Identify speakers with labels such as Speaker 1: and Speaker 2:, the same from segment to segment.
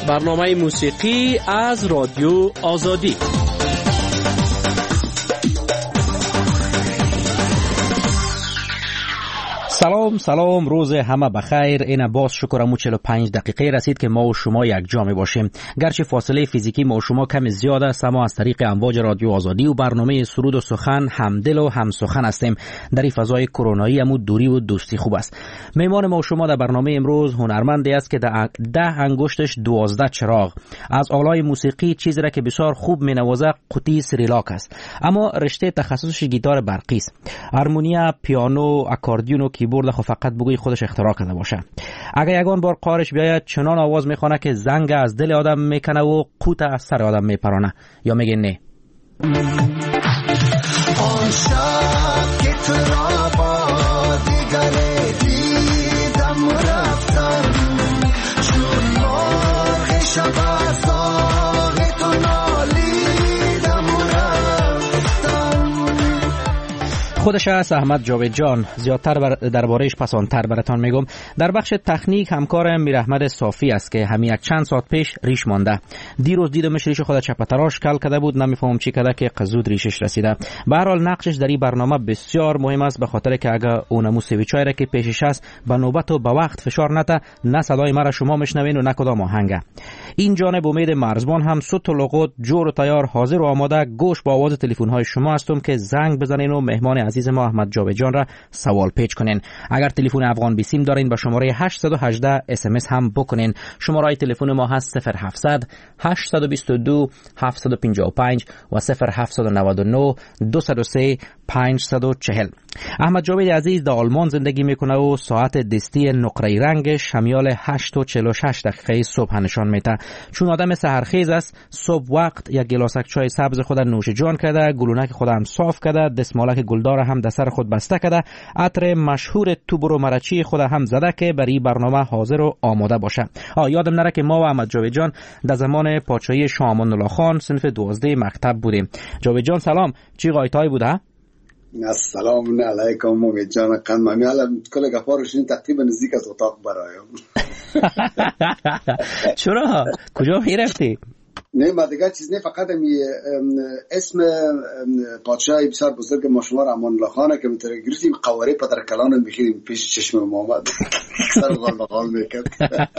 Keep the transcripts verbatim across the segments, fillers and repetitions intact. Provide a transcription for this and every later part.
Speaker 1: برنامه موسیقی از رادیو آزادی.
Speaker 2: سلام سلام، روز همه بخیر. این باز شکرمو چهل و پنج دقیقه رسید که ما و شما یک جا می باشیم. گرچه فاصله فیزیکی ما و شما کمی زیاد است، اما از طریق امواج رادیو آزادی و برنامه سرود و سخن همدل و هم سخن هستیم. در این فضای کرونایی هم دوری و دوستی خوب است. میهمان ما و شما در برنامه امروز هنرمندی است که ده, ده انگشتش دوازده چراغ. از آلای موسیقی چیزی را که بسیار خوب می نوازه قطی سریلاک است، اما رشته تخصصش گیتار برقی است. هارمونیا، پیانو، اکاردیون و کیبورد خو فقط بگوی خودش اختراع کرده باشه. اگه یگان بار قارش بیاید چنان آواز میخونه که زنگ از دل آدم میکنه و قوت از سر آدم میپرانه. یا میگه نه؟ آن شب که تو را با دیگره دیدم رفتم، چون مرغ شب از داغ تو نالیدم رفتم. خودش است احمد جاوید جان. زیادتر بر دربارهش پسانتر براتان میگم. در بخش تکنیک همکار میراحمد صافی است که همین یک چند ساعت پیش ریش مانده. دیروز دیدمش ریش خود چپتراش کل کرده بود، نمیفهمم چی کرده که قزود ریشش رسیده. به هر حال نقشش در این برنامه بسیار مهم است، به خاطر که اگه اون موسیقی را که پیشش است به نوبت و به وقت فشار نده، نه صدای مرا شما میشنوین و نه کدام آهنگ. این جانب امید مرزبان هم صوت و لغات جور و تیار حاضر و آماده گوش با آواز تلفن های شما هستم که زنگ بزنین و مهمان عزیز ما احمد جاوید جان را سوال پیچ کنین. اگر تلفن افغان بیسیم دارین به شماره هشت یک هشت اس ام اس هم بکنین. شماره تلفن ما هست صفر هفتصد هشت دو دو هفت پنج پنج و صفر هفت نه نه دو صفر سه پنج چهار صفر. احمد جاوید عزیز در آلمان زندگی میکنه و ساعت دستی نقره رنگش همیال هشت و چهل و شش دقیقه صبح نشان میده. چون آدم سحرخیز است، صبح وقت یک گلاسک چای سبز خود نوش جان کرده، گلونک خود هم صاف کرده، دستمالک گلدار هم در سر خود بسته کرده، عطر مشهور توبرو مرچی خود هم زده که برای برنامه حاضر و آماده باشه. آ یادم نره که ما و احمد جاوید جان در زمان پادشاهی شاه امان الله خان صنف دوازده مکتب بودیم. جاوید جان سلام، چی قایتای بوده؟
Speaker 3: السلام علیکم امید جان قند ممی الان کل گفارشین تقریبا نزدیک از اتاق برایم.
Speaker 2: چرا؟ کجا میرفتی؟
Speaker 3: نه ما دیگه چیز نه، فقط می اسم پادشاهی بسیار بزرگ ما شما امان الله خانه که مترگریم قواره پدر کلان میخیریم پیش چشم محمد سر غال بغال میکرد.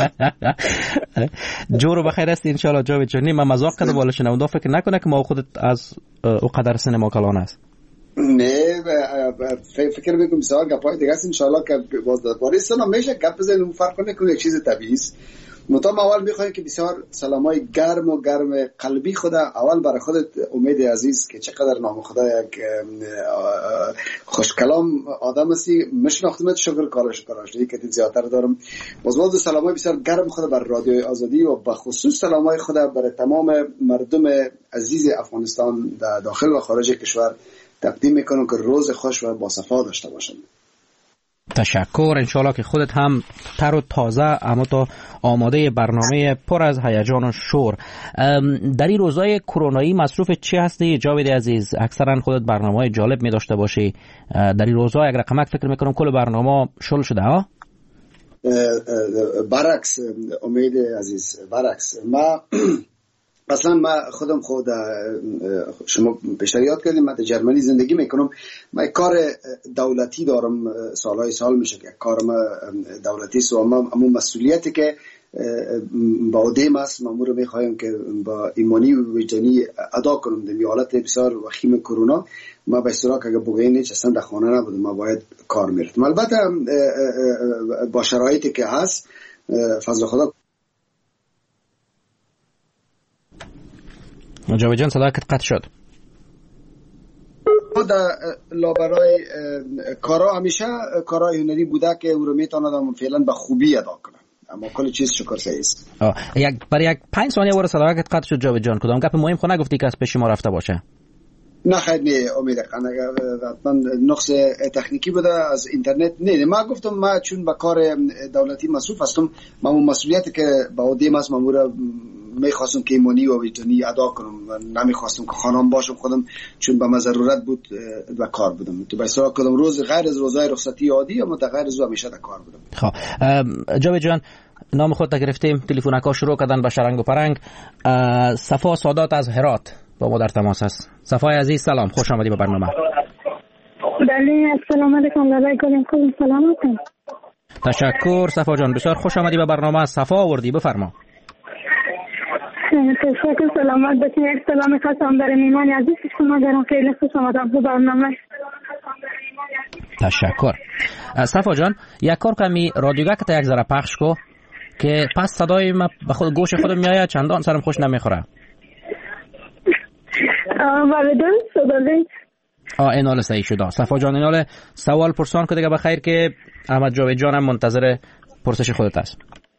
Speaker 2: جورو بخیر است ان شاء الله جاوید جان. من مزاق کردم بالا شنوندا فکر نکنه که ما خودت از او قدر سینما کلان است.
Speaker 3: نه فکر میکنم بسیار گپای دیگه است ان شاء الله که باز درباره سنا میشه گپ بزنیم، فرق نکنه یک چیز طبیعی است. مطمئن اول میخوایم که بسیار سلامای گرم و گرم قلبی خدا اول برای خودت امید عزیز که چقدر نام خدا یک خوش کلام آدم هستی، مشناختمت، شکر کارش کارش دیگه که زیادتر دارم. باز باز سلامای بسیار گرم خدا بر رادیو آزادی و به خصوص سلامای خدا برای تمام مردم عزیز افغانستان در داخل و خارج کشور تقدیم میکنم که روز خوش و با صفا داشته باشند.
Speaker 2: تشکر. انشالله که خودت هم تر و تازه اما تا آماده برنامه پر از هیجان و شور. در این روزای کرونایی مصروف چی هستی جاوید عزیز؟ اکثرا خودت برنامه‌های جالب می داشته باشی. در این روزا یک رقمک فکر میکنم کل برنامه شل شده ها؟
Speaker 3: برعکس امید عزیز، برعکس. ما اصلا ما خودم خود شما بیشتر یاد کردیم، من در جرمنی زندگی میکنم. من کار دولتی دارم، سالهای سال میشه که کارم دولتی سو، اما مسئولیتی که با عهده است ما رو میخوایم که با ایمانی و وجدانی ادا کنم. در حالت بسیار وخیم کرونا ما به اشتراک اگه بگوین هیچ اصلا در خانه نبودم، ما باید کار میرفتم. البته با شرایطی که هست فضل خدا.
Speaker 2: جاوید جان صداقت قطع شد.
Speaker 3: در لابرای کارا همیشه کارای هنری بوده که او رو میتونم فعلا به خوبی ادا کنم، اما کل چیز شکر سعی است.
Speaker 2: یک برای یک پنج ثانیه ور صداقت قطع شد جاوید جان. کدام گپ مهم خو نگفتی که از پیش ما رفته باشه؟
Speaker 3: نه خیر نه امید خانه من نقص تکنیکی بوده از اینترنت. نه ما گفتم ما چون به کار دولتی مصروف هستم، ما مسئولیتی که به عهده است مامور میخواستم که ایمانی و ویتونی ادا کنم و نمیخواستم که خانم باشم خودم، چون به من ضرورت بود و کار بودم. تو به اصطلاح کدام روز غیر از روزهای رخصتی عادی اما در غیر از همیشه در کار بودم.
Speaker 2: خب جاوید جان
Speaker 4: نام خود گرفتیم، تلفن‌ها شروع کردن به شرنگ و پرنگ. صفا سادات از هرات با ما در تماس است. صفای عزیز سلام، خوش آمدی به برنامه.
Speaker 5: بله السلام علیکم. علیکم خوب سلامتون.
Speaker 4: تشکر صفا جان، بسیار خوش آمدی به برنامه. صفا آوردی، بفرما.
Speaker 5: تشکر، سلامت باشید. یک سلام خاصم برای میهمان عزیز شما دارم. خیلی خوش آمدم به برنامه.
Speaker 4: تشکر. صفا جان یک کار کمی رادیوگه که تا یک ذره پخش کو که پس صدای ما به خود گوش خودم میآید، چندان سرم خوش نمیخوره.
Speaker 5: بله درست بله.
Speaker 4: آه این حال صحیح شده. صفا جان این حال سوال پرسان که دیگه بخیر که احمد جاوید جانم منتظر پرسش خودت است.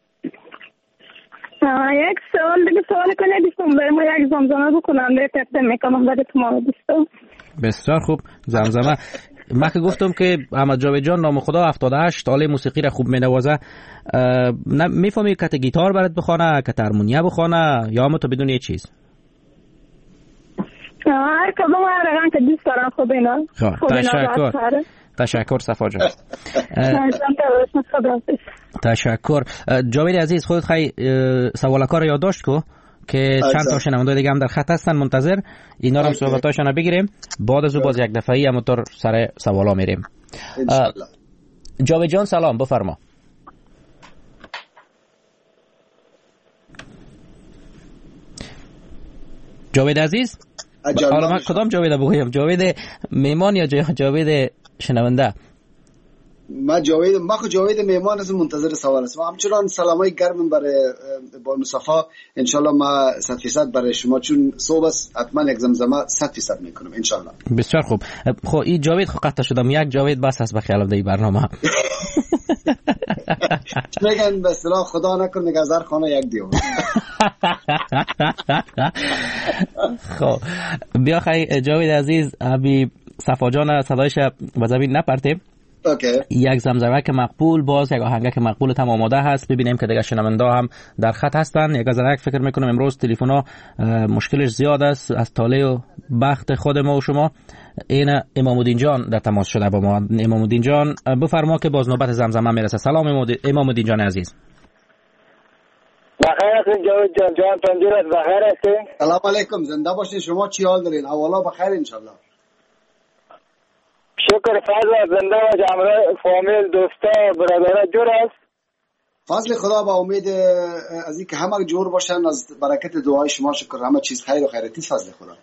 Speaker 5: یک سوال دیگه سوال کنه دوستم برای ما یک زمزمه بکنم به تقدیم میکنم برای شما دوستم.
Speaker 4: بسیار خوب. زمزمه ما که گفتم که احمد جاوید جان نام خدا هفتاد و هشت آله موسیقی را خوب مینوازه. میفهمی که گیتار برات بخونه، که هارمونیا بخونه، یا هم تو بدون یه چیز؟
Speaker 5: هر کدوم هر رقم که دوست دارم. خوب اینا.
Speaker 4: تشکر. تشکر صفا جان. تشکر. جاوید عزیز خودت خیلی سوال کار یادداشت کو که چند تا شنونده دیگه هم در خط هستن منتظر، اینا رو هم صحبتاشون بگیریم، بعد از او باز یک دفعه‌ای همونطور سر سوالا میریم. جاوید جان سلام، بفرما. جاوید عزیز حالا من کدام جاوید بگویم؟ جاوید میمان یا جاوید شنونده؟
Speaker 3: ما جاوید ما خو جاوید میمان از منتظر سوال است. ما همچنان سلامای گرم برای بانو صفا ان شاء الله ما صد درصد برای شما، چون صبح است حتما یک زمزمه صد درصد میکنم ان شاء الله.
Speaker 4: بسیار خوب. خب این جاوید خو قطع شدم، یک جاوید بس است به خیالم دی برنامه.
Speaker 3: میگن به اصطلاح خدا نکنه میگه هزار خانه یک دیو.
Speaker 4: خب بیا خیلی جاوید عزیز، ابی صفا جان صدایش به زمین نپرتیم.
Speaker 3: اوکی.
Speaker 4: یک زمزمه که مقبول، باز یک آهنگ که مقبول تمام آماده هست. ببینیم که دیگه شنونده هم در خط هستن. یک زرک فکر میکنم امروز تلفن‌ها مشکلش زیاد است از طالع و بخت خود ما و شما. این امام الدین جان در تماس شده با ما. امام الدین جان بفرما که باز نوبت زمزمه میرسه. سلام امام الدین جان عزیز.
Speaker 6: بخیر هستین جاوید جان؟ جان پنجرت بخیر هستین؟
Speaker 3: سلام علیکم، زنده باشین. شما چی حال دارین؟ اولا بخیر ان شاء الله.
Speaker 6: شکر. فضل زنده و همراه فامیل دوستا برادرها جور است.
Speaker 3: فضل خدا با امید از اینکه همه جور باشن، از برکت دعای شما شکر. همه چیز خیر و خیرتی فضل خدا.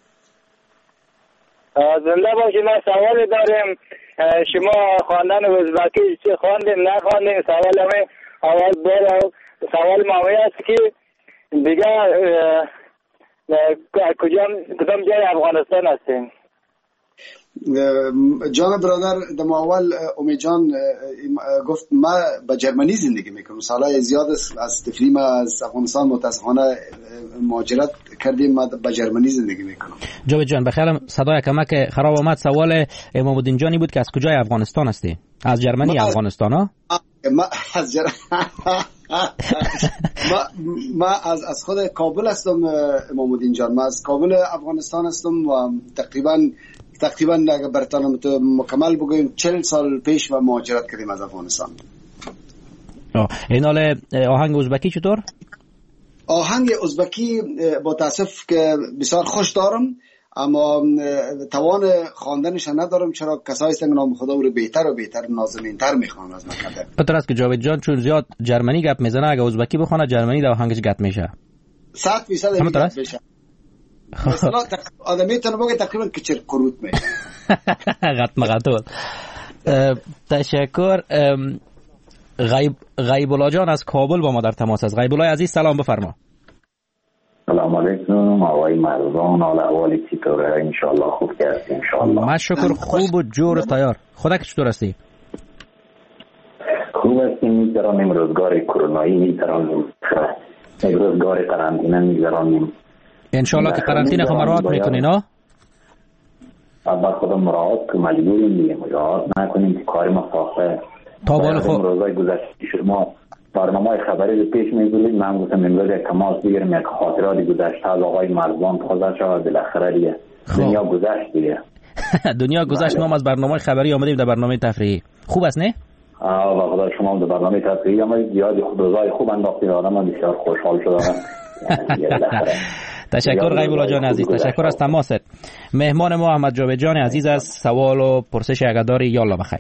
Speaker 6: زنده باشین. ما سوالی داریم. شما خواندن ازبکی چی خواندین نخواندین؟ سوال همه اول بالا سوال مامی است که دیگه کجا کدام جای افغانستان هستین؟
Speaker 3: جان برادر دم اول امید جان گفت ما به جرمنی زندگی میکنم. سالهای زیاد از تفریم از افغانستان متاسفانه مهاجرت کردیم. ما به جرمنی زندگی میکنم.
Speaker 4: جاوید جان بخیرم صدای کمک خراب آمد. سوال امام الدین جانی بود که از کجای افغانستان هستی؟ از جرمنی افغانستان ها؟
Speaker 3: ما از جر... ما ما از از خود کابل هستم امام الدین جان. ما از کابل افغانستان هستم و تقریبا تقریبا اگه برتانم تو مکمل بگویم چهل سال پیش ما مهاجرت کردیم از افغانستان.
Speaker 4: این حال آهنگ ازبکی چطور؟
Speaker 3: آهنگ ازبکی با تاسف که بسیار خوش دارم، اما توان خواندنش ندارم، چرا کسایی هستن نام خدا رو بهتر و بهتر نازنین‌تر میخوان از من.
Speaker 4: پتر است که جاوید جان چون زیاد جرمنی گپ میزنه، اگه ازبکی بخونه جرمنی در آهنگش گپ میشه.
Speaker 3: صد فیصد گپ میشه. مثلا آدمی تنو بگه تقریبا کچر کروت میشه.
Speaker 4: غط مغطول. تشکر. غیب غیب الله جان از کابل با ما در تماس است. غیب الله عزیز سلام، بفرما.
Speaker 7: سلام علیکم آقای مرزان، حال احوال چطوره؟ ان شاء الله خوب هستی؟ ان شاء الله.
Speaker 4: ما شکر خوب و جور تیار. خدا که چطور هستی؟
Speaker 7: خوب هستیم. می‌گذرانیم روزگار کرونایی، می‌گذرانیم روزگار قرنطینه، می‌گذرانیم. ان
Speaker 4: شاء الله که قرنطینه خو مراعات میکنین ها؟
Speaker 7: بعد خودم مراعات که مجبوریم دیگه، مراعات نکنیم که کار ما ساخته.
Speaker 4: تا بال خود
Speaker 7: روزای گذشته شما برنامه خبری رو پیش می‌برید. من گفتم امروز یک تماس بگیرم، یک خاطرات گذشته از آقای مرزبان تازه شد. بالاخره دیگه دنیا گذشت دیگه.
Speaker 4: دنیا گذشت. ما از برنامه خبری آمدیم در برنامه تفریحی. خوب است نه؟
Speaker 7: و خدا شما در برنامه تفریحی اما زیاد روزای خوب انداختید آدم بسیار خوشحال شدم.
Speaker 4: تشکر غیب الله جان عزیز، تشکر از تماست. مهمان ما احمد جاوید جان عزیز از سوال و پرسش اگر داری یالا بخیر.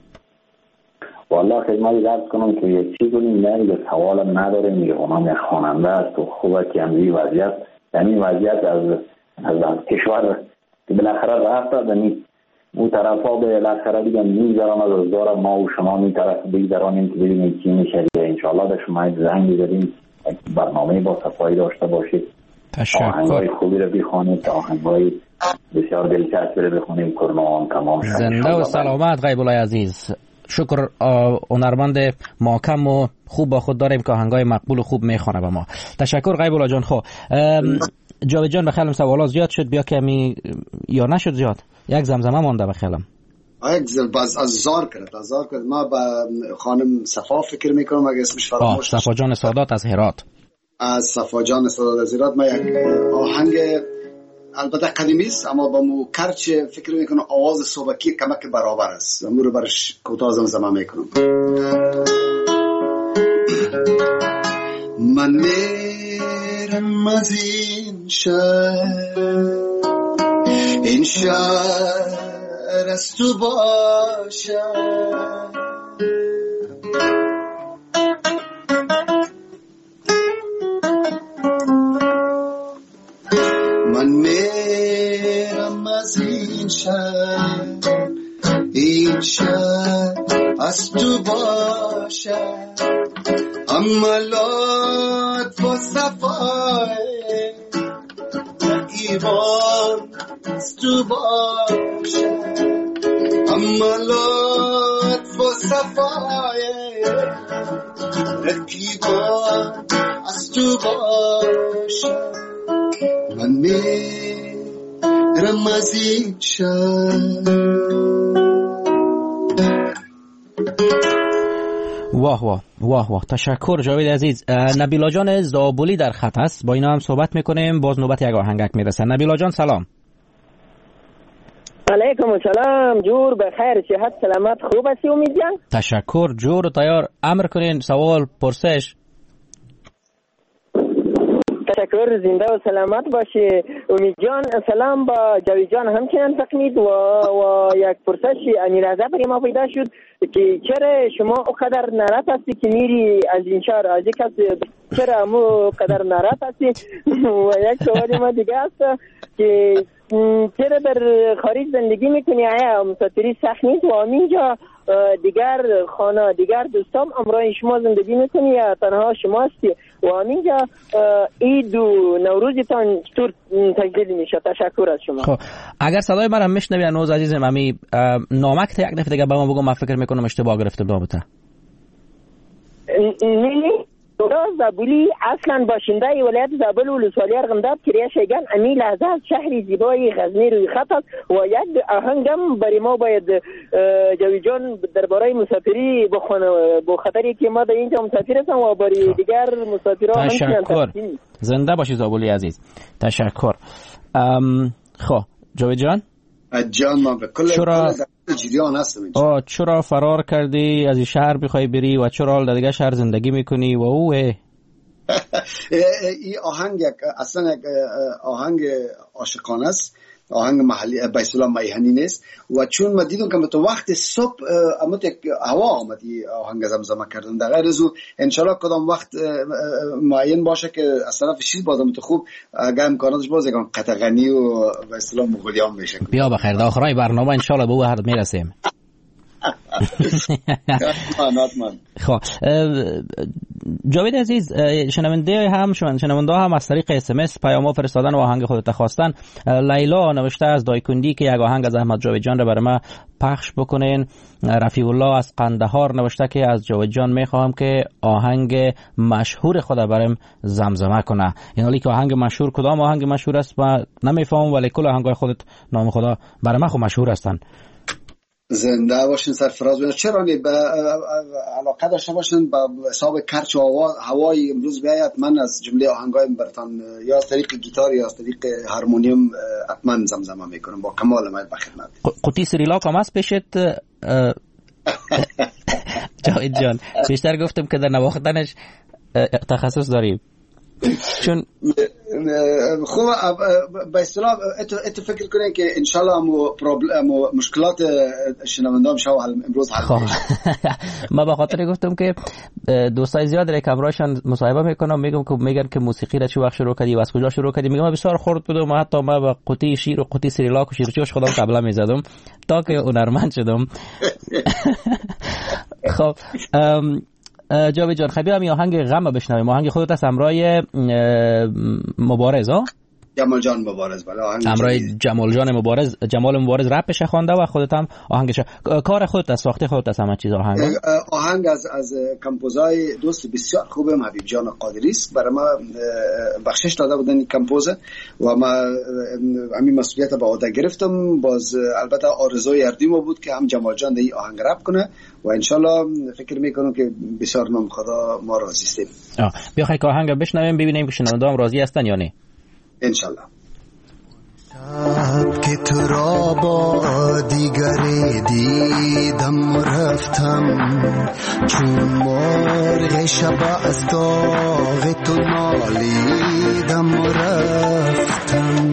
Speaker 7: والله خدمت عرض کنم که یک چیز رو نه سوال نداره، میگه اونم خواننده است و خوبه که همین وضعیت یعنی وضعیت از از کشور که بالاخره رفت دادنی اون طرفا بالاخره دیگه میذارم از روزگار ما و شما می طرف بگذارانیم که ببینیم چی میشه. انشالله به شما زنگ بزنیم برنامه با صفایی داشته باشید.
Speaker 4: تشکر.
Speaker 7: آهنگای خوبی رو بخونید، آهنگای بسیار دلچسبی رو بخونیم کرمان تمام شد.
Speaker 4: زنده و سلامت غیب الله عزیز. شکر. هنرمند محکم و خوب با خود داریم که آهنگای مقبول و خوب میخونه به ما. تشکر غیب الله جان. خب جاوید جان بخیرم سوالات زیاد شد، بیا کمی یا نشد زیاد یک زمزمه مونده بخیرم.
Speaker 3: یک باز از زار کرد از زار کرد ما با خانم صفا فکر میکنم اگه اسمش فراموش
Speaker 4: صفا جان سادات از هرات.
Speaker 3: از صفا جان سادات از هرات ما یک آهنگ البته قدیمی است اما با مو کرچ فکر میکنم آواز صوبکی کمک برابر است، امور رو برش کوتاه زمزمه میکنم. من میرم از این شهر، این شهر از تو باشد، من میرم از این شهر، این شهر از تو باشد، اما لطف و صفای ایوان از تو باشد، اما لطف و صفای ایوان از تو باشد، من میرم از این شهر.
Speaker 4: واه واه واه واه. تشکر جاوید عزیز. نبیلا جان زابولی در خط است، با اینا هم صحبت میکنیم، باز نوبت یک آهنگک میرسه. نبیلا جان سلام.
Speaker 8: علیکم السلام. جور بخیر، صحت سلامت، خوب هستی امید جان؟
Speaker 4: تشکر. جور و تیار امر کنین، سوال پرسش.
Speaker 8: تشکر، زنده و سلامت باشی امید جان. سلام با جاوید جان همچنان فقمید و, و یک پرسش امیرعزا برای ما پیدا شد که چرا شما اقدر ناراحت هستی که میری از این شهر، از یک کس چرا مو اقدر ناراحت هستی؟ و یک سوال ما دیگه است که چرا در خارج زندگی میکنی؟ آیا مسافری سخت نیست و همینجا دیگر خانه دیگر دوستان امرای شما زندگی میکنی یا تنها شما هستی و همینجا عید و نوروزتان چطور تجلیل میشه؟ تشکر از شما.
Speaker 4: خب اگر صدای من هم میشنوی هنوز عزیزم، امی نامک تا یک دفعه دیگه به ما بگو، من فکر میکنم اشتباه گرفتم نامته.
Speaker 8: نه نه زابلی اصلا باشنده ولایت زابل و ولسوالی ارغنداب کریا شیگان امی لحظه از شهری زیبای غزنی روی خط است و یک آهنگم برای ما باید جاوید جان درباره مسافری بخونه، با خاطری که ما در اینجا مسافر هستم و برای دیگر مسافرها.
Speaker 4: تشکر. زنده باشی زابلی عزیز. تشکر. خب جاوید جان
Speaker 3: جان ما به کل
Speaker 4: چرا
Speaker 3: جریان هستم اینجا.
Speaker 4: آه چرا فرار کردی از این شهر بخوای بری و چرا در دیگه شهر زندگی میکنی و اوه
Speaker 3: این آهنگ اصلا آهنگ عاشقانه است، آهنگ محلی به اصطلاح میهنی نیست و چون ما دیدم که تو وقت صبح امت هوا آمدی آهنگ زمزمه کردن در غیر از ان شاء الله کدام وقت معین باشه که از طرف شیر بازم تو خوب اگه امکاناتش باز یکم قطغنی و به اصطلاح مغولیان بشه.
Speaker 4: بیا بخیر در آخرای برنامه ان شاء الله به او حد میرسیم. خب جاوید عزیز، شنونده هم شنونده هم از طریق اس ام اس پیام فرستادن و آهنگ خودت خواستن. لیلا نوشته از دایکندی که یک آهنگ از احمد جاوید جان رو برای ما پخش بکنین. رفیع الله از قندهار نوشته که از جاوید جان میخواهم که آهنگ مشهور خود برام زمزمه کنه. این حالی که آهنگ مشهور کدام آهنگ مشهور است ما نمیفهمم، ولی کل آهنگای خودت نام خدا برای ما خود مشهور هستن.
Speaker 3: زنده باشین سرفراز باشین. چرا نی به علاقه داشته باشین با حساب کرچ و هوای امروز بیاید من از جمله آهنگای برتان یا از طریق گیتار یا از طریق هارمونیوم حتما زمزمه میکنم با کمال میل به خدمت.
Speaker 4: قوطی سریلاک هم هست پیشت؟ جاوید جان بیشتر گفتم که در نواختنش تخصص داریم. چون
Speaker 3: خوب به اصطلاح ات فکر کنین که انشالله همو پرابلم مشکلات شنوندام شو امروز حل میشه.
Speaker 4: ما به خاطر گفتم که دوستای زیاد را که همراهشان مصاحبه میکنم میگم که میگن که موسیقی را چه وقت شروع کردی و از کجا شروع کردی. میگم بسیار خرد بودم و حتی ما با قوطی شیر و قوطی سریلاک و شیرچوش خودم طبله میزدم تا که هنرمند شدم. خب جاوید جان خیلی هم آهنگ غم بشنویم. آهنگ خودت از همراه مبارز ها؟
Speaker 3: جمال جان مبارز. بله آهنگ
Speaker 4: همراه جمال جان مبارز. جمال مبارز رپش خوانده و خودت هم آهنگش کار خودت از ساخته خودت از همه چیز آهنگ
Speaker 3: آهنگ از از کمپوزای دوست بسیار خوبم حبیب جان قادری است. برای ما بخشش داده بودن این کمپوز و ما همین مسئولیت به عهده گرفتم. باز البته آرزوی اردیمو بود که هم جمال جان این آهنگ رپ کنه و انشالله فکر میکنم که بسیار نام خدا ما راضی استیم.
Speaker 4: بیا خیلی آهنگ بشنویم ببینیم که شنوندگان راضی هستن یا نه.
Speaker 3: انشالله.
Speaker 2: شب که تو را با دیگری دیدم و رفتم چون مرغ شب از داغ تو نالیدم و رفتم.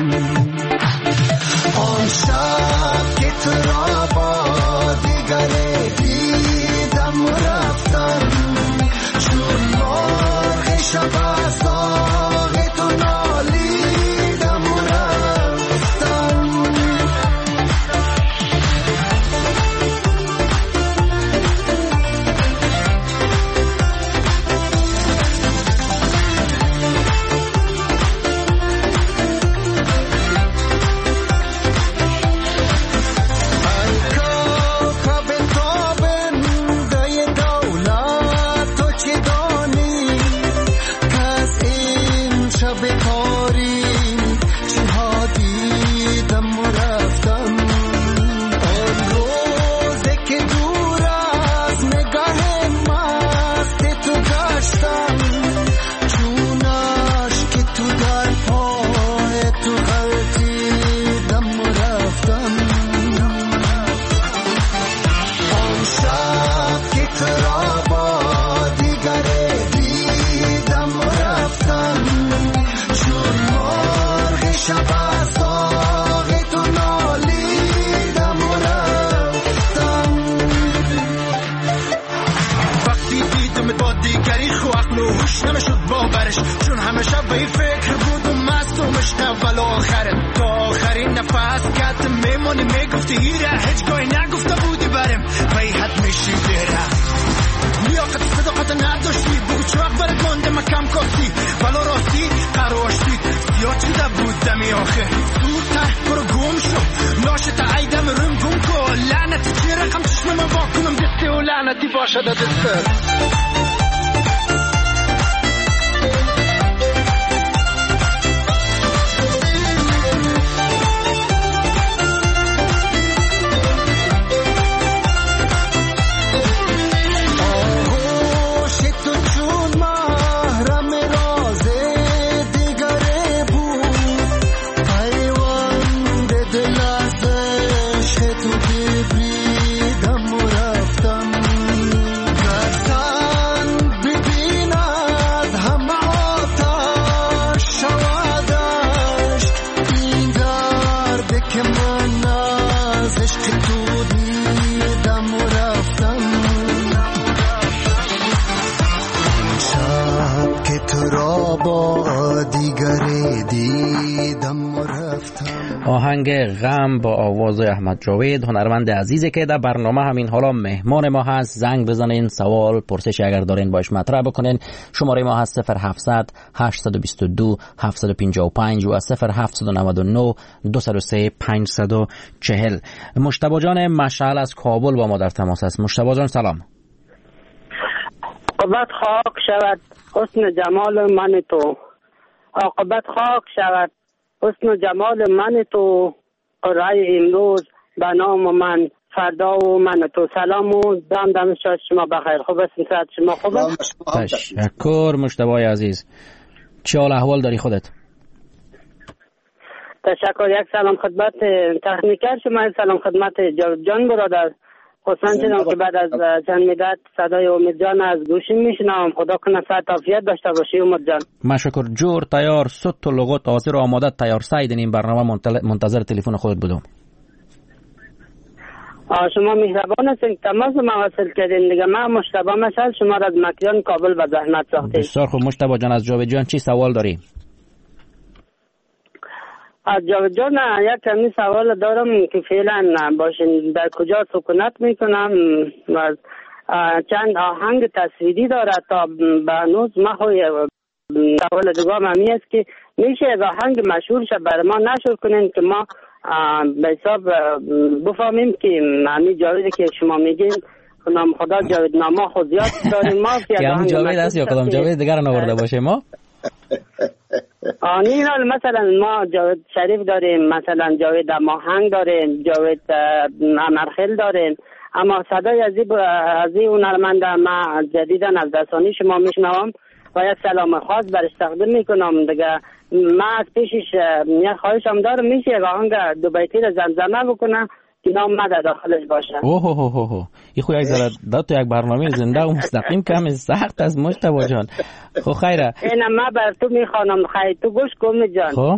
Speaker 2: آن شب که تو را با دیگری دیدم و رفتم چون مرغ شب از داغ تو نالیدم و رفتم.
Speaker 9: نمیشد باورش چون همیشه به این فکر بودم مست و مشتاق ولی آخره تا آخرین نفس کت میمونی میگفتی هیره هیچ گاهی نگفته بودی برم بایی حد میشی برم لیاقت صداقت نداشتی بگو چه وقت برد مانده ما کم کافتی ولی راستی قراشتی زیاد شده بود دمی آخه زودتر برو گم شو ناشت عیدم روم گم کن لعنتی چه رقم چشم من واکنم دسته و لعنتی باشد دسته.
Speaker 4: آهنگ غم با آواز احمد جاوید هنرمند عزیزی که در برنامه همین حالا مهمان ما هست. زنگ بزنین سوال پرسش اگر دارین باش مطرح بکنین. شماره ما هست صفر هفتصد هشتصد و بیست و دو هفتصد و پنجاه و پنج و صفر هفتصد و نود و نه دویست و سه پانصد و چهل. مجتبی جان مشعل از کابل با ما در تماس است. مجتبی جان سلام.
Speaker 10: عاقبت خاک شود حسن جمال من تو، عاقبت خاک شود حسن و جمال من تو، قرعه امروز به نام من فردا و من تو. سلام و دم دم شاد شما بخیر. خوب است صحت شما خوب است؟
Speaker 4: تشکر مجتبی عزیز. چه حال احوال داری خودت؟
Speaker 10: تشکر. یک سلام خدمت تکنیکر شما، سلام خدمت جاوید جان برادر خصوصا چنان که بعد از چند مدت صدای امید جان از گوشی میشنم. خدا کنه صحت عافیت داشته باشی امید جان.
Speaker 4: مشکر. جور تیار صوت و لغت حاضر و آماده تیار ساید این برنامه منتظر تلفن خودت بودم.
Speaker 10: شما مهربان هستین تماس ما وصل کردین دیگه. من مشتبه مشعل شما را از مکیان کابل به زحمت ساختیم.
Speaker 4: بسیار خوب مشتبه جان، از جاوید جان چی سوال داری؟
Speaker 10: از جاوید جان یک کمی سوال دارم که فعلا باشین در کجا سکونت میکنم و چند آهنگ تصویری داره تا به هنوز ما خوی سوال دیگه همی است که میشه از آهنگ مشهور شد برای ما نشر کنین که ما به حساب بفهمیم که همی جاویدی که شما میگین نام خدا جاوید نامه خود زیاد داریم ما
Speaker 4: که همون جاوید هست یا کدام جاوید دیگر نورده باشه ما؟
Speaker 10: آنین مثلا ما جاوید شریف داریم، مثلا جاوید ماهنگ داریم، جاوید امرخیل داریم، اما صدای عزیب از این هنرمند ما جدیداً از رسانه شما میشنوم و یک سلام خاص برش تقدیم میکنم دیگه. ما از پیشش یک خواهشم دارم میشه یک آهنگ دو بیتی را زمزمه بکنم که نام ما در داخلش باشه.
Speaker 4: اوه اوه اوه اوه این خو یک ذره داد تو یک برنامه زنده و مستقیم کم سخت از مشتبه جان. خو خیره
Speaker 10: اینا ما بر تو میخوانم خیر تو گوش کن جان.
Speaker 4: خب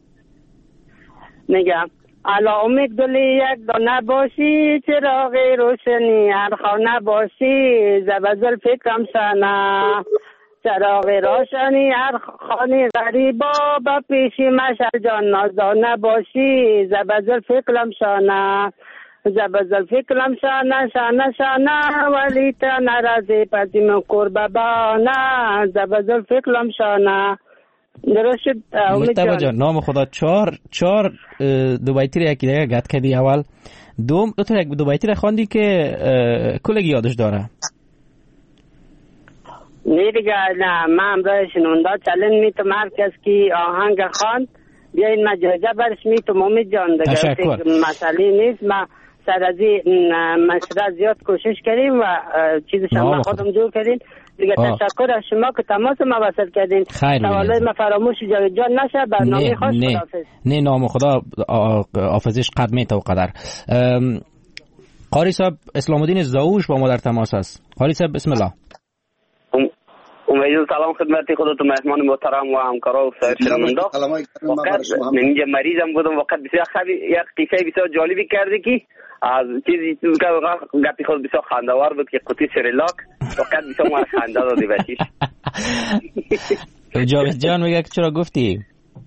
Speaker 10: میگم علا امید گلی یک دانه باشی چراغ روشنی هر خانه باشی زبزل فکرم سنه چراغ روشنی هر خانه غریبا با پیشی مشل جان نازانه باشی زبزل فکرم شانه زبزل فکرم شانه شانه شانه ولی تا نرازی پسیم قربه بانه زبزل فکرم شانه. درست شد
Speaker 4: مشتبه جان. نام خدا چهار چهار دو بیتی را یکی دیگه گت کردی. اول دوم دو تا یک دو بیتی را خواندی که کلگی یادش داره.
Speaker 10: نه دیگه نه من امرای شنونده چلن می تو مرکز کی آهنگ خواند بیاین مجازه برش می تو امید جان دیگه.
Speaker 4: تشکر.
Speaker 10: مسئله نیست. ما سر از این مشره زیاد کوشش کردیم و چیزش هم خودم جور کردیم دیگه. تشکر از شما که تماس ما وصل کردین. سوالای ما فراموش جاوید جان نشه. برنامه خوش خداحافظ.
Speaker 4: نه نام خدا حافظش قدمه تا قدر. قاری صاحب اسلام الدین زاوش با ما در تماس است. قاری صاحب بسم الله.
Speaker 11: امیدوارم سلام خدمت خودت و مهمان محترم و همکارا و سایر شنونده. وقت اینجا مریضم بودم وقت بسیار خیلی یک قصه بسیار جالبی کردی که از چیزی که گپی خود بسیار خنده‌آور بود که قوطی سریلاک وقت بسیار ما خنده دادی بچیش.
Speaker 4: جاوید جان میگه که چرا گفتی؟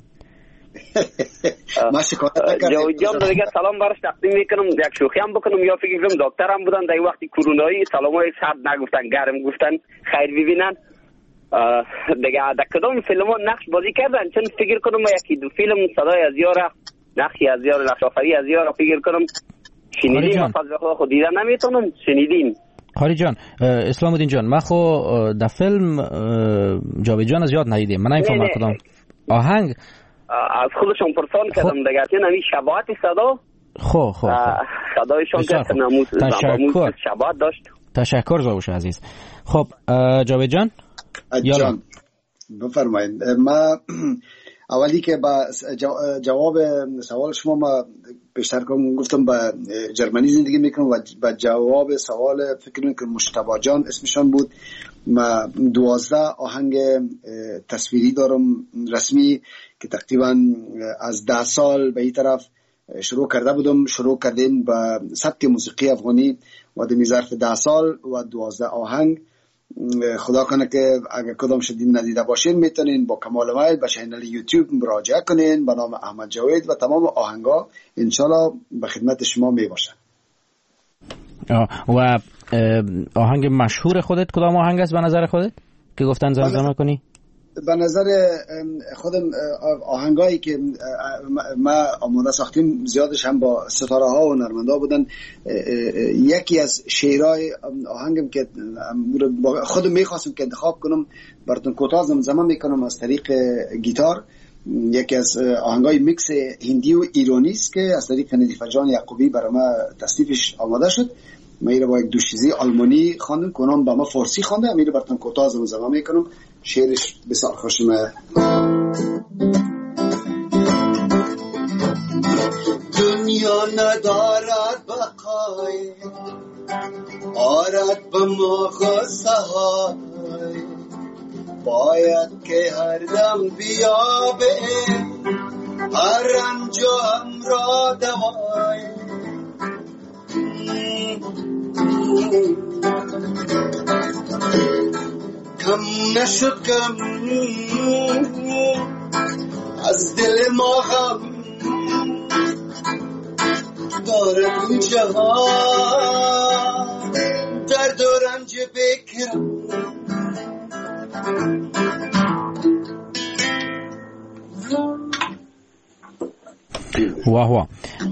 Speaker 11: جاوید جان دیگه سلام برش تقدیم میکنم. یک شوخی هم بکنم یا فکر کنم دکتر هم بودن در وقتی کرونایی سلامای سرد نگفتن گرم گفتن خیر ببینن دیگه. در کدام فیلم ها نقش بازی کردن؟ چون فکر کنم یکی دو فیلم صدای از یاره نقشی از یاره نقش آفری از یاره فکر کنم شنیدین. فضل خدا خود دیدن نمیتونم شنیدین.
Speaker 4: خالی جان اسلام الدین جان ما خو در فیلم جاوید جان از یاد ندیدیم. من نمیفهمم کدام آهنگ
Speaker 11: از خودشون پرسان کردم دیگه. چون همین شباهت صدا
Speaker 4: خو خو
Speaker 11: صدایشون که ناموس
Speaker 4: تشکر
Speaker 11: شباهت داشت.
Speaker 4: تشکر زاوش عزیز. خب جاوید جان
Speaker 3: جان بفرمایید. ما اولی که با جواب سوال شما ما پیشتر کنم گفتم با جرمنی زندگی میکنم و با جواب سوال فکر میکنم مشتبه جان اسمشان بود. ما دوازده آهنگ تصویری دارم رسمی که تقریبا از ده سال به این طرف شروع کرده بودم. شروع کردیم با سبک موسیقی افغانی و در ظرف ده سال و دوازده آهنگ. خدا کنه که اگر کدام شدین ندیده باشین میتونین با کمال میل به چینل یوتیوب مراجعه کنین به نام احمد جاوید و تمام آهنگا انشالله به خدمت شما می باشن.
Speaker 4: و آهنگ مشهور خودت کدام آهنگ است به نظر خودت که گفتن زمزمه کنی؟
Speaker 3: به نظر خودم آهنگایی که ما آماده ساختیم زیادش هم با ستاره ها و هنرمندا بودن. یکی از شعرهای آهنگم که خودم میخواستم که انتخاب کنم براتون کوتاه زمزمه میکنم از طریق گیتار. یکی از آهنگای میکس هندی و ایرانی است که از طریق ندیفه جان یعقوبی برای ما تصنیفش آماده شد. من ایره با یک دوشیزی آلمانی خواندم، کنون با ما فارسی خونده. من ایره براتون کوتاه زمزمه میکنم. شعرش بسیار خوشمه.
Speaker 2: دنیا ندارد بقا
Speaker 3: های آرد به ما خواستهای باید که هر دم بیابه هر رنج و همراه دوای کم نشد کم از دل ما غم دارد این جهان درد و رنج بکرم
Speaker 4: واه واه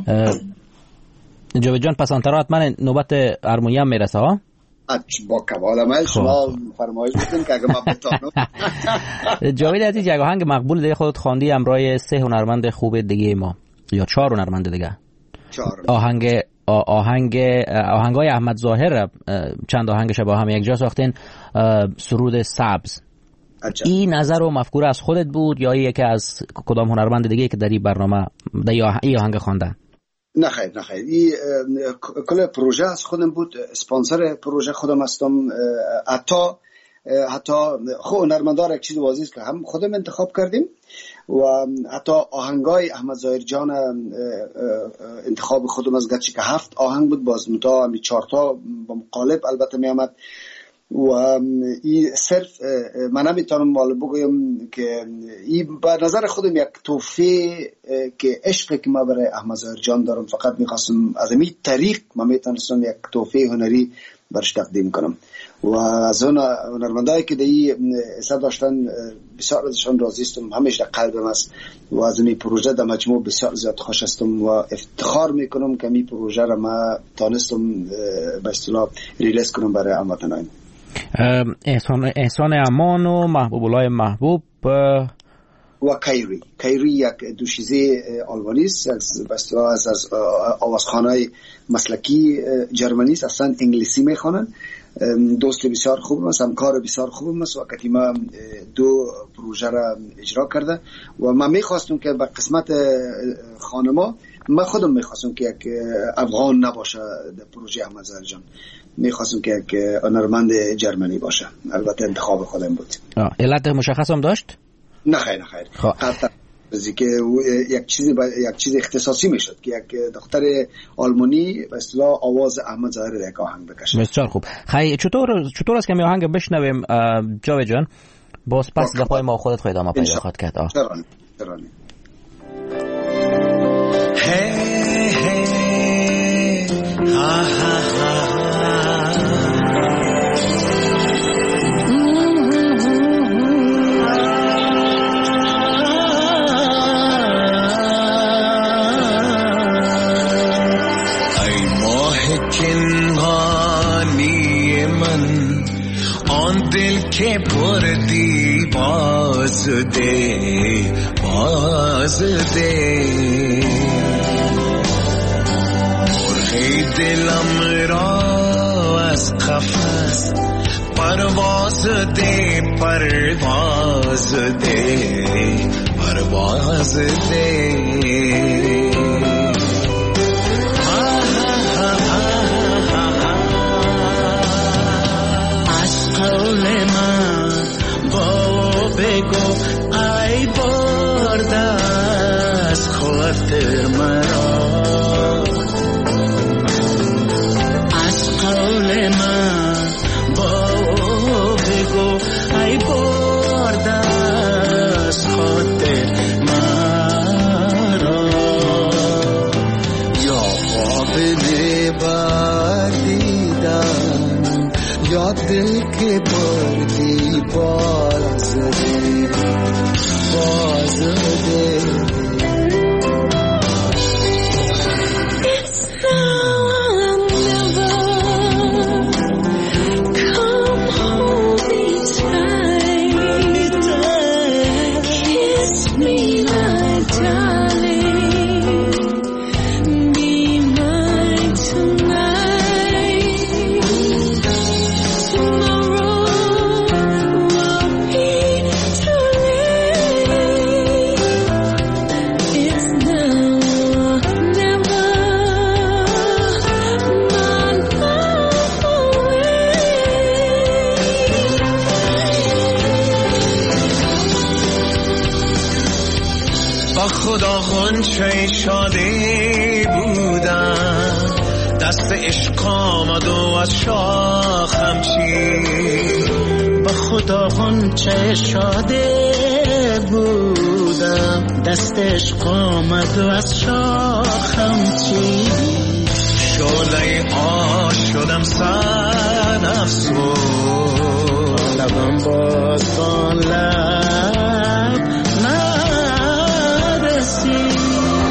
Speaker 4: جاوید جان پس انترات من نوبت هارمونیم میرسه ها
Speaker 3: با کمال من شما فرمایش بکنید که اگه من بتانم.
Speaker 4: جاوید عزیز یک آهنگ مقبول دیگه خودت خواندی همراه سه هنرمند خوب دیگه ما یا چهار هنرمند دیگه
Speaker 3: چهار
Speaker 4: آهنگ آهنگ آهنگای احمد ظاهر چند آهنگش با هم یک جا ساختین سرود سبز عجب. این نظر و مفکوره از خودت بود یا یکی از کدام هنرمند دیگه که در این برنامه در این آهنگ خواندن؟
Speaker 3: نه خیر نه خیر این کل پروژه از خودم بود اسپانسر پروژه خودم هستم حتی حتی خود هنرمندار یک چیز واضحه که هم خودم انتخاب کردیم و حتی آهنگای احمد ظاهر جان انتخاب خودم از گرچه که هفت آهنگ بود باز متا همی چهار تا با مقالب البته می آمد و این صرف من نمیتونم مال بگویم که این به نظر خودم یک توفیق که عشقی که من برای احمد ظاهر جان دارم فقط میخواستم از این طریق من میتونستم یک توفیق هنری برش تقدیم کنم و از اون هنرمندایی که دی اصلا داشتن بسیار ازشان راضی هستم همیشه در قلبم است و از این پروژه در مجموع بسیار زیاد خوش هستم و افتخار میکنم که این پروژه را من تانستم به اصطلاح ریلیز کنم برای هموطنان.
Speaker 4: احسان احسان امان و محبوب الله محبوب
Speaker 3: و کایری کایری یک دوشیزه آلبانی است از از آوازخوانای مسلکی جرمنی است اصلا انگلیسی میخوانن دوست بسیار خوب است همکار بسیار خوب است و کتیما دو پروژه را اجرا کرده و من میخواستم که به قسمت خانما من خودم میخواستم که یک افغان نباشه در پروژه احمد ظاهر جان میخواستم که یک هنرمند جرمنی باشه البته انتخاب خودم بود.
Speaker 4: علت مشخص هم داشت؟
Speaker 3: نه خیر نه خیر قطعا که یک چیزی یک چیز اختصاصی میشد که یک دختر آلمانی به اصطلاح آواز احمد ظاهر در یک آهنگ بکشه.
Speaker 4: بسیار خوب. خیلی چطور چطور است که می آهنگ بشنویم جاوید جان؟ باز پس دفعه ما خودت خواهید آما پیدا خواهد کرد.
Speaker 3: چرا چرا
Speaker 9: Hey, hey, ha, ha, ha, ay moh kinhani man on dil ke purdi baaz de baaz de دلم را از قفس پرواز ده پرواز ده پرواز ده از قول من با بگو ای برد از خاطر مرا दिल के पर्दी बाज दे बाज दे با خدا غنچه شادی بودم، دست عشق آمد و از شاخم چید. با خدا غنچه شادی بودم، دست عشق آمد و از شاخم چید. شعله آش شدم سر افسوس، لبم باز با لب نرسید.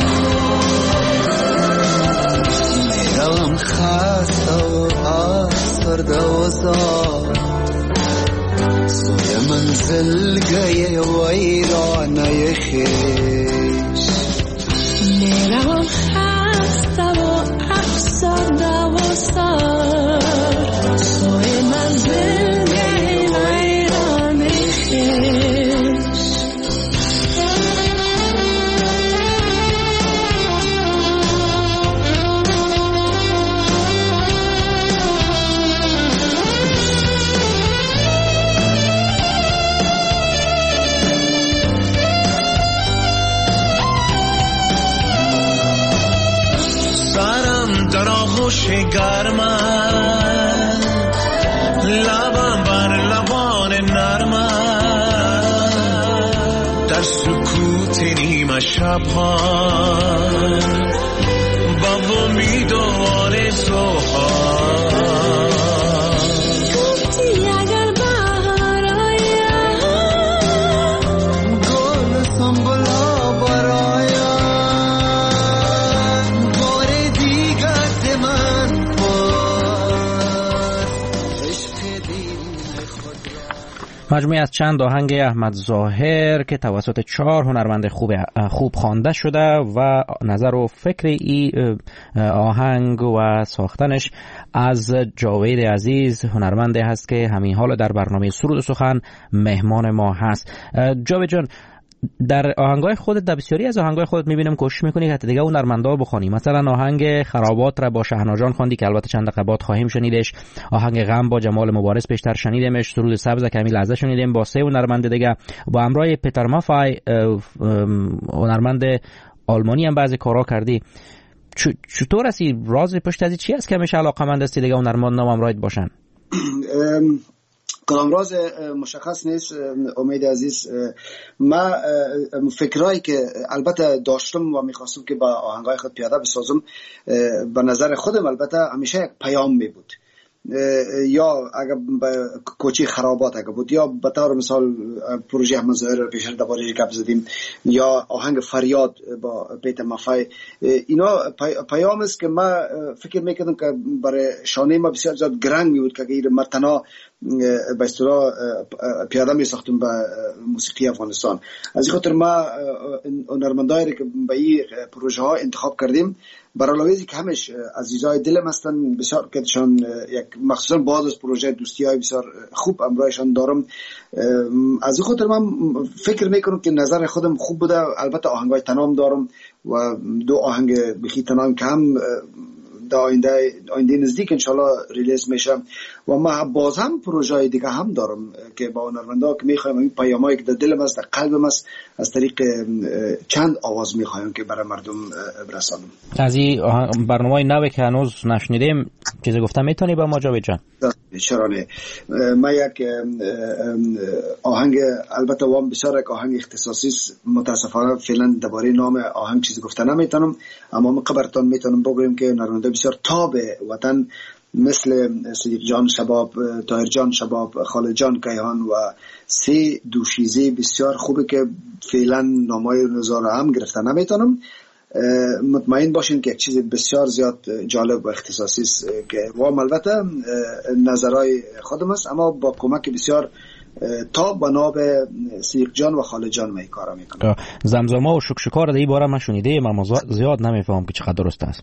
Speaker 2: میرم خسته و آسرده و زار، سوی منزل گیه ویرانه خویش.
Speaker 12: میرم خسته و افسرده و زار، سوی منزل گیه ویرانه خویش.
Speaker 9: گرمم، لبم بر لبان نرمم، در سکوت نیمه شبها با امید و آرزوها.
Speaker 12: گفتی اگر بهار آید،
Speaker 2: گل سنبلا براید، بار دیگر من
Speaker 4: مجموعه از چند آهنگ احمد ظاهر که توسط چهار هنرمند خوب خوب خوانده شده و نظر و فکر ای آهنگ و ساختنش از جاوید عزیز، هنرمندی هست که همین حال در برنامه سرود و سخن مهمان ما هست. جاوید جان، در آهنگای خودت، در بسیاری از آهنگای خودت میبینم کوشش میکنی که حتی دیگه اون هنرمندا بخونی. مثلا آهنگ خرابات را با شهناز جان خواندی که البته چند دقیقه بعد خواهیم شنیدش. آهنگ غم با جمال مبارز پیشتر شنیدیمش. سرود سبز که همین لحظه شنیدیم با سه هنرمند دیگه، با همراه پیتر مافای هنرمند آلمانی هم بعضی کارا کردی. چطور هستی؟ راز پشت از چی است که همیشه علاقه‌مند هستی دیگه هنرمند نام همراهت باشن؟
Speaker 3: کدام راز مشخص نیست امید عزیز. ما فکرایی که البته داشتم و میخواستم که با آهنگای خود پیاده بسازم، به نظر خودم البته همیشه یک پیام می بود. یا اگر کوچی خرابات اگر بود، یا به طور مثال پروژه احمد ظاهر پیشتر درباره گپ زدیم، یا آهنگ فریاد با پیتر مافای. اینا پیام است که ما فکر میکردم که برای شانه ما بسیار زیاد گرنگ می بود که اگر مرتنا به اصطلاح پیاده می ساختم به موسیقی افغانستان. از این خاطر ما هنرمندایی که به این پروژه ها انتخاب کردیم برای لحاظی که همش عزیزای دلم هستن، بسیار کهشان یک مخصوصا بعض از پروژه دوستی های بسیار خوب امرایشان دارم. از این خاطر من فکر میکنم که نظر خودم خوب بوده. البته آهنگای تنام دارم و دو آهنگ بخی تنام که هم در آینده آینده نزدیک انشالله ریلیز میشه و ما باز هم پروژه دیگه هم دارم که با هنرمندا که میخوایم این پیامایی که در دلم است، در قلبم است، از طریق چند آواز میخوایم که برای مردم برسانم.
Speaker 4: از این برنامه نوی که هنوز نشنیدیم چیزی گفتم میتونی با ما جاوید جان؟
Speaker 3: چرا نه. ما یک آهنگ البته وام بسیار یک آهنگ اختصاصی متاسفانه فعلا درباره نام آهنگ چیزی گفتن نمیتونم، اما من خبرتون میتونم بگم که هنرمندا بسیار تاب وطن مثل صدیق جان شباب، طاهر جان شباب، خالد جان کیهان و سه دوشیزه بسیار خوبه که فعلا نامای نزار هم گرفتن نمیتونم. مطمئن باشین که یک چیز بسیار زیاد جالب و اختصاصی است که وام البته نظرهای خودم است، اما با کمک بسیار تاب و ناب صدیق جان و خالد جان می کارا میکنم.
Speaker 4: زمزمه و شکشکار در این باره من شنیده، من زیاد نمیفهم که چقدر درست است.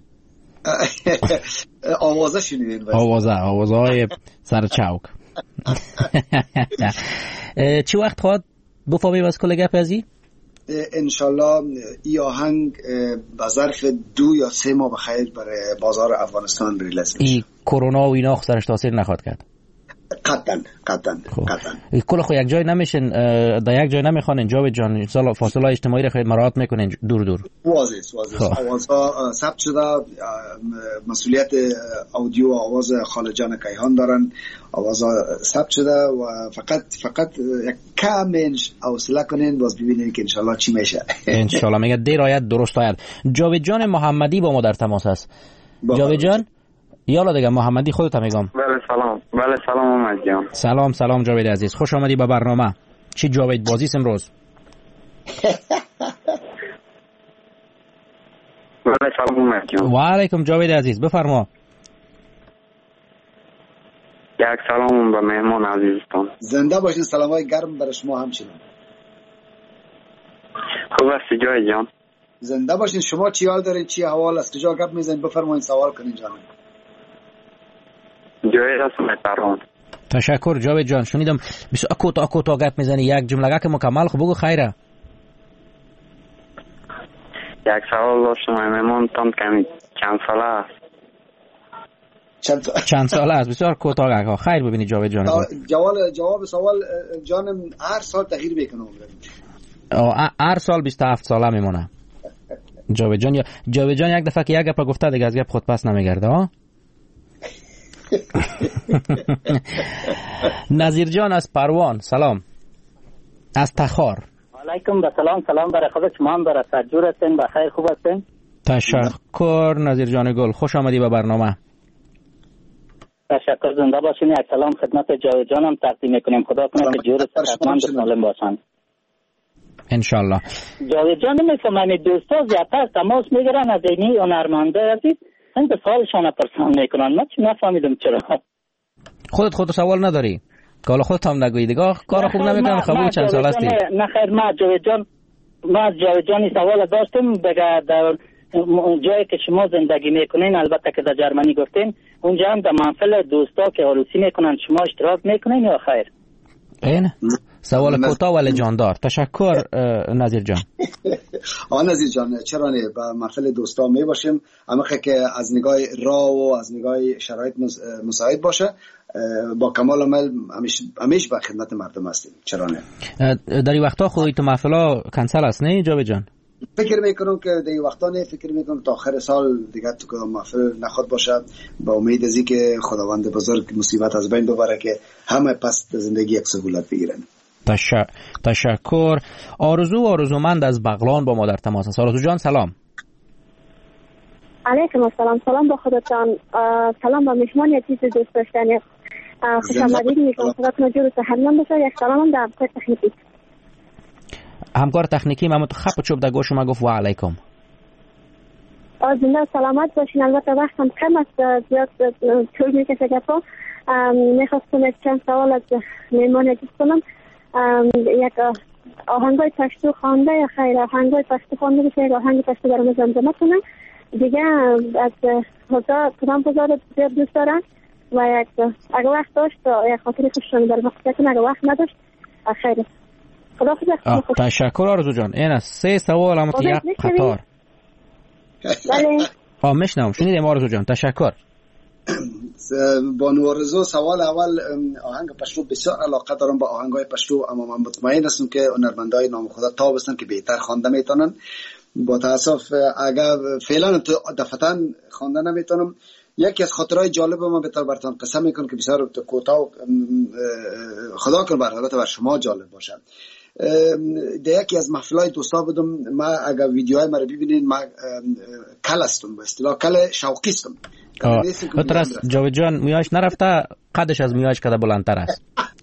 Speaker 3: آوازه شنیدین؟
Speaker 4: آوازه آوازه های سر چوک. چی وقت خواهد بفهمیم از کل گپ ازی؟
Speaker 3: انشالله ای آهنگ به ظرف دو یا سه ماه بخیر برای بازار افغانستان ریلیز میشه.
Speaker 4: ای کرونا و اینا سرش تاثیر نخواهد کرد؟
Speaker 3: قطعا قطعا قطعا
Speaker 4: کل خو یک جای نمیشین، در یک جای نمیخوانین جاوید جان، سال فاصله اجتماعی رو خیلی مراعات میکنین دور دور؟
Speaker 3: واضح واضح آوازها ثبت شده، مسئولیت اودیو آواز خاله جان کیهان دارن، آوازها ثبت شده و فقط فقط یک کم حوصله کنین باز ببینین که انشالله چی میشه.
Speaker 4: انشالله میگه دیر آید درست آید. جاوید جان محمدی با ما در تماس است. جاوید جان یالا دیگه محمدی خودت میگم.
Speaker 13: بله سلام. بله سلام محمد جان.
Speaker 4: سلام سلام جاوید عزیز، خوش آمدی به برنامه. چی جاوید بازی امروز؟
Speaker 13: بله سلام محمد جان.
Speaker 4: و علیکم جاوید عزیز بفرما.
Speaker 13: یک سلام به مهمان عزیزتان.
Speaker 3: زنده باشین، سلامای گرم برای شما همچنین.
Speaker 13: خوب است جاوید جان.
Speaker 3: زنده باشین. شما چی حال دارین؟ چی احوال است؟ کجا گپ میزنید؟ بفرمایید سوال کنین جانم.
Speaker 13: جاوید است مهتران.
Speaker 4: تشکر جاوید جان. شنیدم بسیار کوتاه کوتاه گپ میزنی، یک جمله که مکمل خب بگو خیره.
Speaker 13: یک سوال داشتم مهمانتان کمی چند ساله است؟
Speaker 3: چند
Speaker 4: چند ساله است؟ بسیار کوتاه ها. خیر ببینید جاوید جان.
Speaker 3: جواب جواب سوال جانم هر سال تغییر میکنه.
Speaker 4: هر سال بیست و هفت ساله میمونه. جاوید جان جاوید جان یک دفعه که یک گپ گفته دیگه از گپ خود پس نمیگرده ها. نظیر جان از پروان سلام. از تخار.
Speaker 14: علیکم و سلام. سلام برای خودت، شما هم برای سرجور هستین، بخیر خوب هستین؟
Speaker 4: تشکر نظیر جان گل، خوش آمدی به برنامه.
Speaker 14: تشکر، زنده باشین. یک سلام خدمت جاوید جان هم تقدیم میکنیم، خدا کنه که جور صحتمند و سالم باشن
Speaker 4: انشالله.
Speaker 14: جاوید جان نمیفهمم دوستا زیادتر تماس میگیرن از اینی هنرمنده عزیز، این به سوالشان پرسان میکنن، من چی نفهمیدم چرا.
Speaker 4: خودت خودت سوال نداری؟ که حالا خودت هم نگویی دیگه کار خوب نمیکنم. خبر چند سال هستی؟
Speaker 14: نه خیر، ما جاوید جان ما از جاوید جانی سوال داشتم بگه در جایی که شما زندگی میکنین، البته که در جرمنی گفتین، اونجا هم در محفل دوستا که عروسی میکنن شما اشتراک میکنین یا خیر؟
Speaker 4: این سوال کوتاه ولی جاندار. تشکر نظیر جان.
Speaker 3: آن نظیر جان چرا نه، با محفل دوستا می باشیم، اما که از نگاه راه و از نگاه شرایط مساعد باشه با کمال عمل همیشه همیشه به خدمت مردم هستیم. چرا نه.
Speaker 4: در این وقتا خودی تو محفلا کنسل است نه جاوید جان؟
Speaker 3: فکر میکنم که در این وقتا نه، فکر میکنم تا آخر سال دیگه تو کدام محفل نخواد باشد، با امید از اینکه خداوند بزرگ مصیبت از بین ببره که همه پس زندگی یک سهولت بگیرن.
Speaker 4: تش... تشکر. آرزو آرزومند از بغلان با ما در تماس است. آرزو جان سلام.
Speaker 5: علیکم السلام. سلام با خودتان، سلام با مهمان عزیز دوست داشتنی، خوش آمدید میگم. خداتون جور صحتمند باشه. یک سلام در همکار تکنیکی.
Speaker 4: همکار تکنیکی محمد خپ چوب در گوش ما گفت و علیکم.
Speaker 5: زنده سلامت باشین. البته وقتم کم است، زیاد طول میکشه گپا. میخواستم یک چند سوال از مهمان عزیز کنم. یک آهنگای پشتو خوانده یا خیر آهنگای پشتو خوانده بشه، یک آهنگ پشتو برام زمزمه کنه دیگه. از حضا کدام بزار زیاد دوست دارن و یک اگه وقت داشت یک خاطری خوششانی در وقت کنه، اگه وقت نداشت خیر. خدا خدا.
Speaker 4: تشکر آرزو جان. این از سه سوال هم یک قطار.
Speaker 5: بله
Speaker 4: ها میشنم. شنیدیم آرزو جان. تشکر.
Speaker 3: بانو آرزو، سوال اول آهنگ پشتو بسیار علاقه دارم با آهنگای پشتو، اما من مطمئن هستم که هنرمندای نام خدا تا بستن که بهتر خوانده میتونن. با تاسف اگر فعلا دفعتاً خوانده نمیتونم. یکی از خاطرهای جالب من به طور براتون قسم میکنم که بسیار کوتاه خدا کنه البته بر شما جالب باشه. در یکی از محفلای دوستا بودم، ما اگر ویدیوهای ما رو ببینین ما کل هستم، به اصطلاح کل شوقی هستم.
Speaker 4: خاطر جاوید جان میاش نرفته، قدش از میاش کده بلندتر است.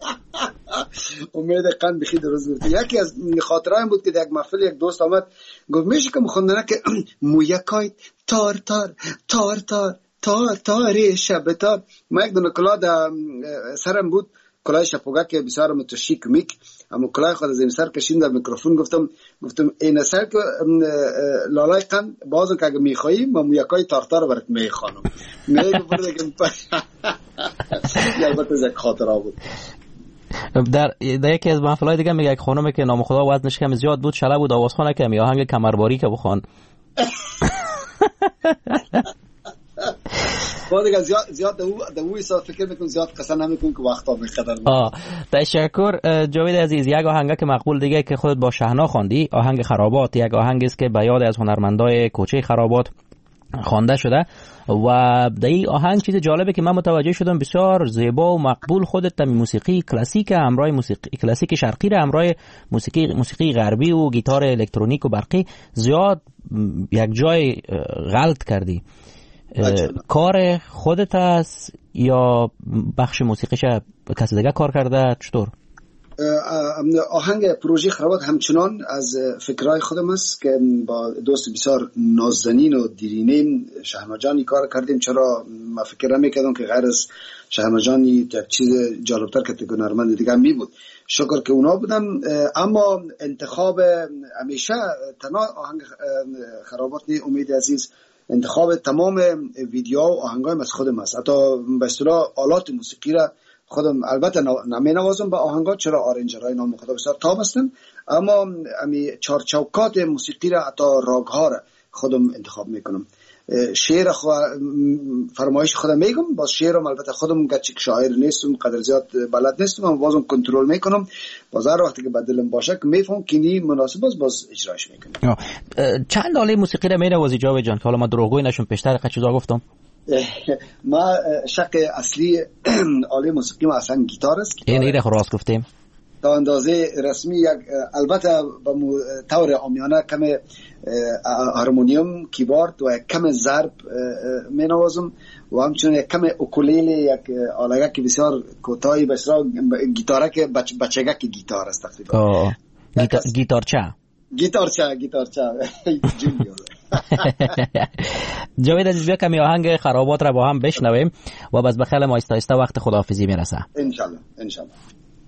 Speaker 3: امید قند بخی درست گفتی. یکی از خاطرایم بود که در یک محفل یک دوست آمد گفت میشه که مخوندنه که مویکای تار تار تار تار تار تار شب تار. ما یک دونه کلاه در سرم بود، کلاه شپوگه که بسیار متشی کمیک، اما کلاه خود از این سر کشیم در میکروفون گفتم گفتم این سر که لالای قند بازم که اگه میخوایی ما مویکای تار تار برات میخوانم. میگه برده که البته یک خاطره بود.
Speaker 4: در در یکی از محفل‌های دیگه میگه یک خانومه که نام خدا وزنش کم زیاد بود، شله بود، آوازخوانه که می آهنگ کمرباری که بخوان.
Speaker 3: با دیگه زیاد زیاد دو دو ساعت فکر میکنم زیاد قصه نمیکنم که وقتا میخدر.
Speaker 4: آه تشکر جاوید عزیز. یک آهنگ که مقبول دیگه که خودت با شهنا خواندی، آهنگ خرابات، یک آهنگی است که به یاد از هنرمندای کوچه خرابات خوانده شده و در این آهنگ چیز جالبه که من متوجه شدم بسیار زیبا و مقبول خودت تمی موسیقی کلاسیک همراه موسیقی کلاسیک شرقی را همراه موسیقی موسیقی غربی و گیتار الکترونیک و برقی زیاد یک جای غلط کردی. کار خودت است یا بخش موسیقیش کسی دیگه کار کرده؟ چطور؟
Speaker 3: آهنگ پروژه خرابات همچنان از فکرهای خودم است که با دوست بسیار نازنین و دیرینه شهنا جانی کار کردیم. چرا من فکر نمی‌کردم که غیر از شهنا جانی یک چیز جالبتر که هنرمند دیگه می بود. شکر که اونا بودن، اما انتخاب همیشه تنها آهنگ خرابات نی امید عزیز انتخاب تمام ویدیو و آهنگایم از خودم است. حتی به اصطلاح آلات موسیقی را خودم البته نمی نوازم با آهنگات، چرا آرنجرهای نام خدا بسیار تاب هستن، اما امی چارچوکات موسیقی را حتی راگ ها را خودم انتخاب میکنم. شعر خو... فرمایش خودم میگم، باز شعرم البته خودم گچک شاعر نیستم، قدر زیاد بلد نیستم، اما بازم کنترل میکنم. باز هر وقتی که به دلم باشه که میفهم که نی مناسب است باز اجراش میکنم.
Speaker 4: چند آله موسیقی را مینوازی جاوید جان که حالا ما دروغگویی نشم پیشتر که چیزا گفتم؟
Speaker 3: ما شق اصلی آله موسیقی ما اصلا گیتار است.
Speaker 4: این ایره راست گفتیم.
Speaker 3: تا اندازه رسمی یک البته به طور عامیانه کم هارمونیوم، کیبورد و کم ضرب می نوازم و همچنین کم اوکولیله، یک آله که بسیار کوتاهی به اصطلاح گیتارک بچگک گیتار است تقریبا.
Speaker 4: گیتارچه
Speaker 3: گیتارچه گیتارچه
Speaker 4: جاوید عزیز بیا کمی آهنگ خرابات را با هم بشنویم و باز بخیل ما آهسته آهسته وقت خداحافظی میرسه
Speaker 3: ان شاء الله ان شاء الله.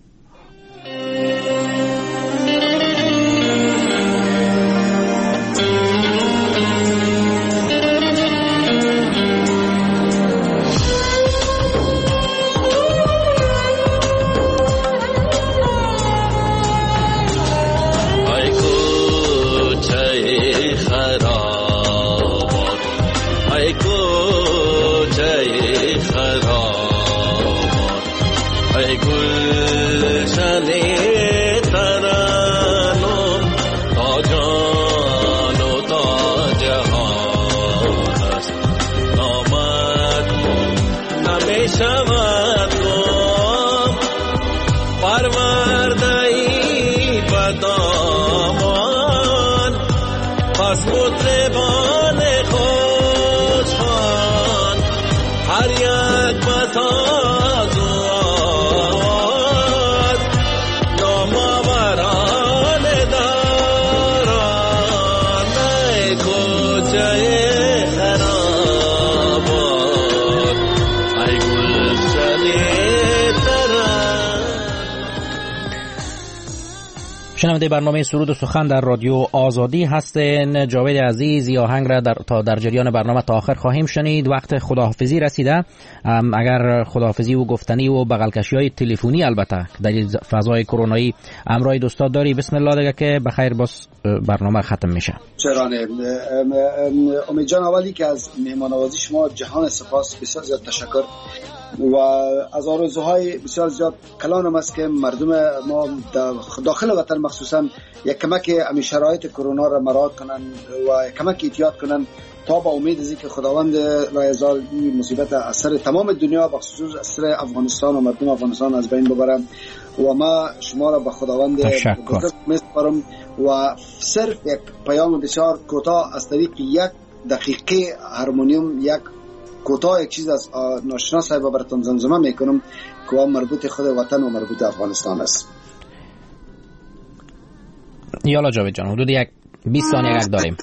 Speaker 4: شنونده برنامه سرود و سخن در رادیو آزادی هستین. جاوید عزیز یا آهنگ را در تا در جریان برنامه تا آخر خواهیم شنید. وقت خداحافظی رسیده. اگر خداحافظی و گفتنی و بغلکشی‌های تلفنی البته در فضای کرونایی امرای دوستا داری، بسم الله دیگه که بخیر باز برنامه ختم میشه.
Speaker 3: چرا نه. امید جان، اولی که از مهمان‌نوازی شما جهان سپاس، بسیار زیاد تشکر و از آرزوهای بسیار زیاد کلانم است که مردم ما داخل وطن مخصوصا یک کمک امی شرایط کرونا را مراعات کنن و کمک احتیاط کنن تا با امید از اینکه خداوند لا یزال این مصیبت از سر تمام دنیا به خصوص از سر افغانستان و مردم افغانستان از بین ببرم و ما شما را به خداوند میسپارم و صرف یک پیام بسیار کوتاه از طریق یک دقیقه هارمونیوم، یک کوتاه یک چیز از ناشنا صاحب براتون زمزمه میکنم که مربوط خود وطن و مربوط افغانستان است.
Speaker 4: یالا جاوید جان، حدود یک بیست ثانیه یک داریم.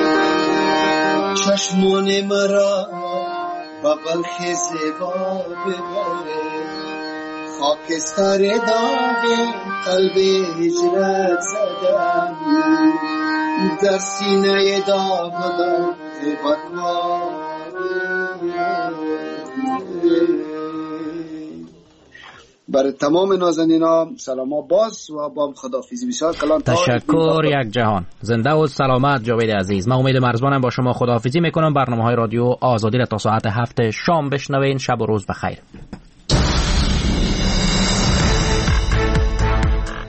Speaker 2: چشمون مرا با بلخ زیبا بباره، خاکستر داغ قلب هجرت زدم، در سینه داغدار بکوار
Speaker 3: برای تمام نازنینا سلام ها باز و با خداحافظی بسیار کلان.
Speaker 4: تشکر یک جهان. زنده و سلامت جاوید عزیز. من امید مرزبانم با شما خداحافظی میکنم. برنامه های رادیو آزادی را تا ساعت هفت شام بشنوین. شب و روز بخیر.